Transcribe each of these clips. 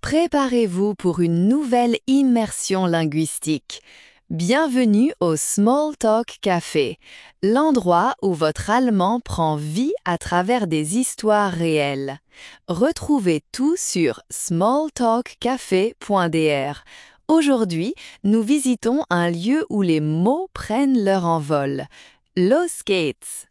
Préparez-vous pour une nouvelle immersion linguistique. Bienvenue au Small Talk Café, l'endroit où votre allemand prend vie à travers des histoires réelles. Retrouvez tout sur smalltalkcafé.dr. Aujourd'hui, nous visitons un lieu où les mots prennent leur envol. Los geht's!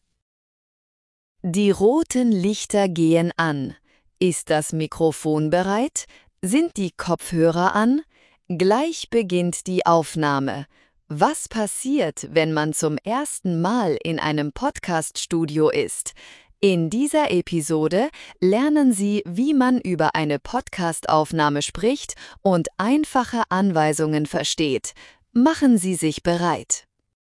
Die roten Lichter gehen an. Ist das Mikrofon bereit? Sind die Kopfhörer an? Gleich beginnt die Aufnahme. Was passiert, wenn man zum ersten Mal in einem Podcast-Studio ist? In dieser Episode lernen Sie, wie man über eine Podcast-Aufnahme spricht und einfache Anweisungen versteht. Machen Sie sich bereit.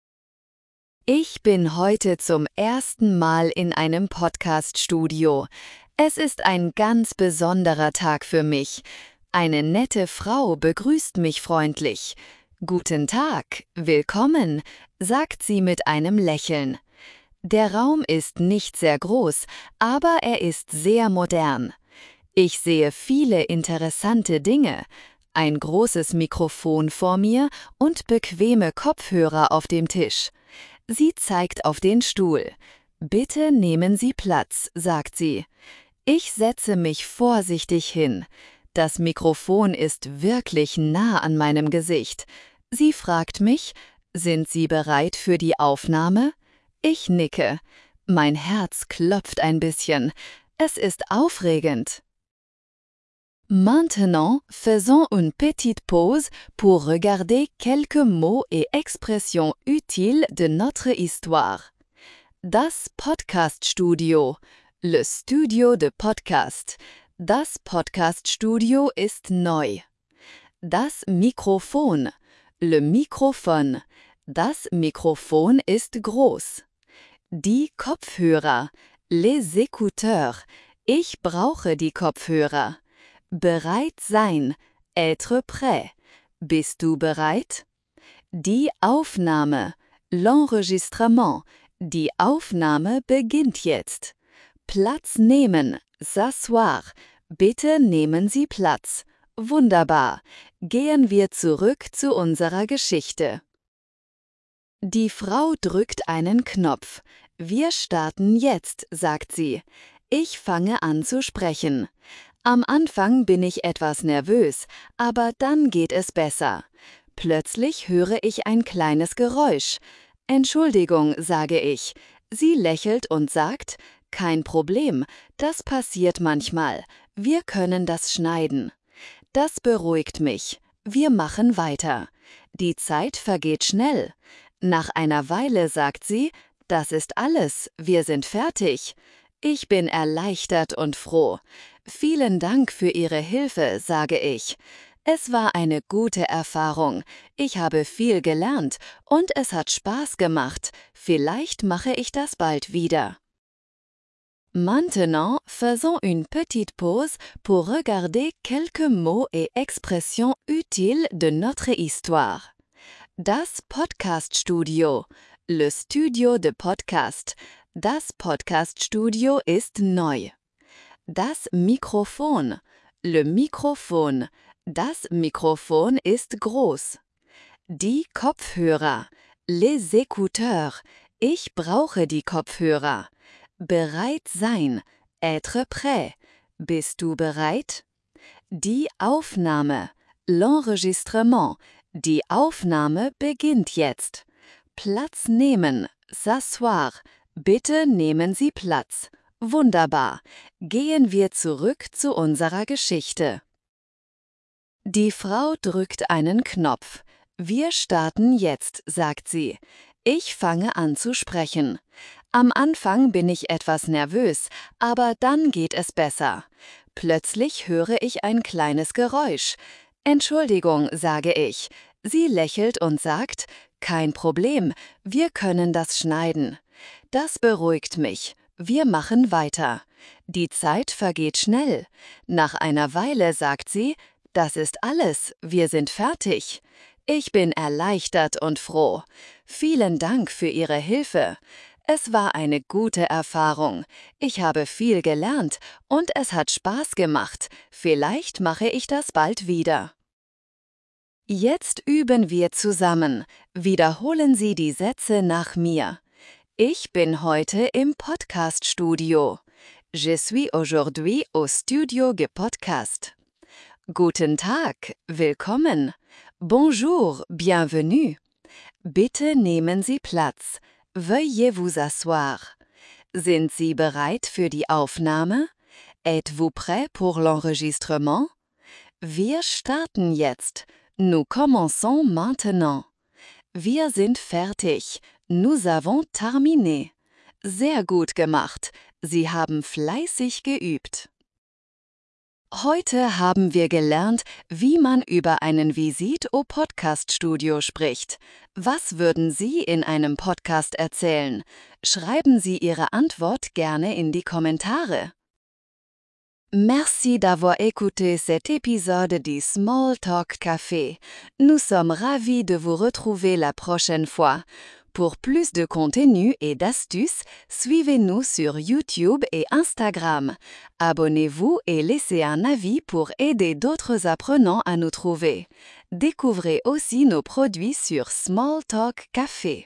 Ich bin heute zum ersten Mal in einem Podcast-Studio. Es ist ein ganz besonderer Tag für mich. Eine nette Frau begrüßt mich freundlich. »Guten Tag, willkommen«, sagt sie mit einem Lächeln. Der Raum ist nicht sehr groß, aber er ist sehr modern. Ich sehe viele interessante Dinge. Ein großes Mikrofon vor mir und bequeme Kopfhörer auf dem Tisch. Sie zeigt auf den Stuhl. »Bitte nehmen Sie Platz«, sagt sie. Ich setze mich vorsichtig hin. Das Mikrofon ist wirklich nah an meinem Gesicht. Sie fragt mich, »Sind Sie bereit für die Aufnahme?« Ich nicke. Mein Herz klopft ein bisschen. Es ist aufregend. Maintenant, faisons une petite pause pour regarder quelques mots et expressions utiles de notre histoire. Das Podcast-Studio. Le Studio de Podcast. Das Podcast-Studio ist neu. Das Mikrofon. Le Mikrofon. Das Mikrofon ist groß. Die Kopfhörer. Les écouteurs. Ich brauche die Kopfhörer. Bereit sein. Être prêt. Bist du bereit? Die Aufnahme. L'enregistrement. Die Aufnahme beginnt jetzt. Platz nehmen. S'asseoir. Bitte nehmen Sie Platz. Wunderbar. Gehen wir zurück zu unserer Geschichte. Die Frau drückt einen Knopf. Wir starten jetzt, sagt sie. Ich fange an zu sprechen. Am Anfang bin ich etwas nervös, aber dann geht es besser. Plötzlich höre ich ein kleines Geräusch. Entschuldigung, sage ich. Sie lächelt und sagt, kein Problem, das passiert manchmal. Wir können das schneiden. Das beruhigt mich. Wir machen weiter. Die Zeit vergeht schnell. Nach einer Weile sagt sie, das ist alles, wir sind fertig. Ich bin erleichtert und froh. Vielen Dank für Ihre Hilfe, sage ich. Es war eine gute Erfahrung. Ich habe viel gelernt und es hat Spaß gemacht. Vielleicht mache ich das bald wieder. Maintenant, faisons une petite pause pour regarder quelques mots et expressions utiles de notre histoire. Das Podcast-Studio. Le Studio de Podcast. Das Podcast-Studio ist neu. Das Mikrofon. Le Mikrofon. Das Mikrofon ist groß. Die Kopfhörer. Les écouteurs. Ich brauche die Kopfhörer. Bereit sein. Être prêt. Bist du bereit? Die Aufnahme. L'enregistrement. Die Aufnahme beginnt jetzt. Platz nehmen. S'asseoir. Bitte nehmen Sie Platz. Wunderbar. Gehen wir zurück zu unserer Geschichte. Die Frau drückt einen Knopf. Wir starten jetzt, sagt sie. Ich fange an zu sprechen. Am Anfang bin ich etwas nervös, aber dann geht es besser. Plötzlich höre ich ein kleines Geräusch. Entschuldigung, sage ich. Sie lächelt und sagt, kein Problem, wir können das schneiden. Das beruhigt mich. Wir machen weiter. Die Zeit vergeht schnell. Nach einer Weile sagt sie, das ist alles, wir sind fertig. Ich bin erleichtert und froh. Vielen Dank für Ihre Hilfe. Es war eine gute Erfahrung. Ich habe viel gelernt und es hat Spaß gemacht. Vielleicht mache ich das bald wieder. Jetzt üben wir zusammen. Wiederholen Sie die Sätze nach mir. Ich bin heute im Podcast-Studio. Je suis aujourd'hui au studio de podcast. Guten Tag, willkommen. Bonjour, bienvenue. Bitte nehmen Sie Platz. Veuillez vous asseoir. Sind Sie bereit für die Aufnahme? Êtes-vous prêt pour l'enregistrement? Wir starten jetzt. Nous commençons maintenant. Wir sind fertig. Nous avons terminé. Sehr gut gemacht. Sie haben fleißig geübt. Heute haben wir gelernt, wie man über einen Visite au Podcast-Studio spricht. Was würden Sie in einem Podcast erzählen? Schreiben Sie Ihre Antwort gerne in die Kommentare. Merci d'avoir écouté cet épisode du Small Talk Café. Nous sommes ravis de vous retrouver la prochaine fois. Pour plus de contenu et d'astuces, suivez-nous sur YouTube et Instagram. Abonnez-vous et laissez un avis pour aider d'autres apprenants à nous trouver. Découvrez aussi nos produits sur Small Talk Café.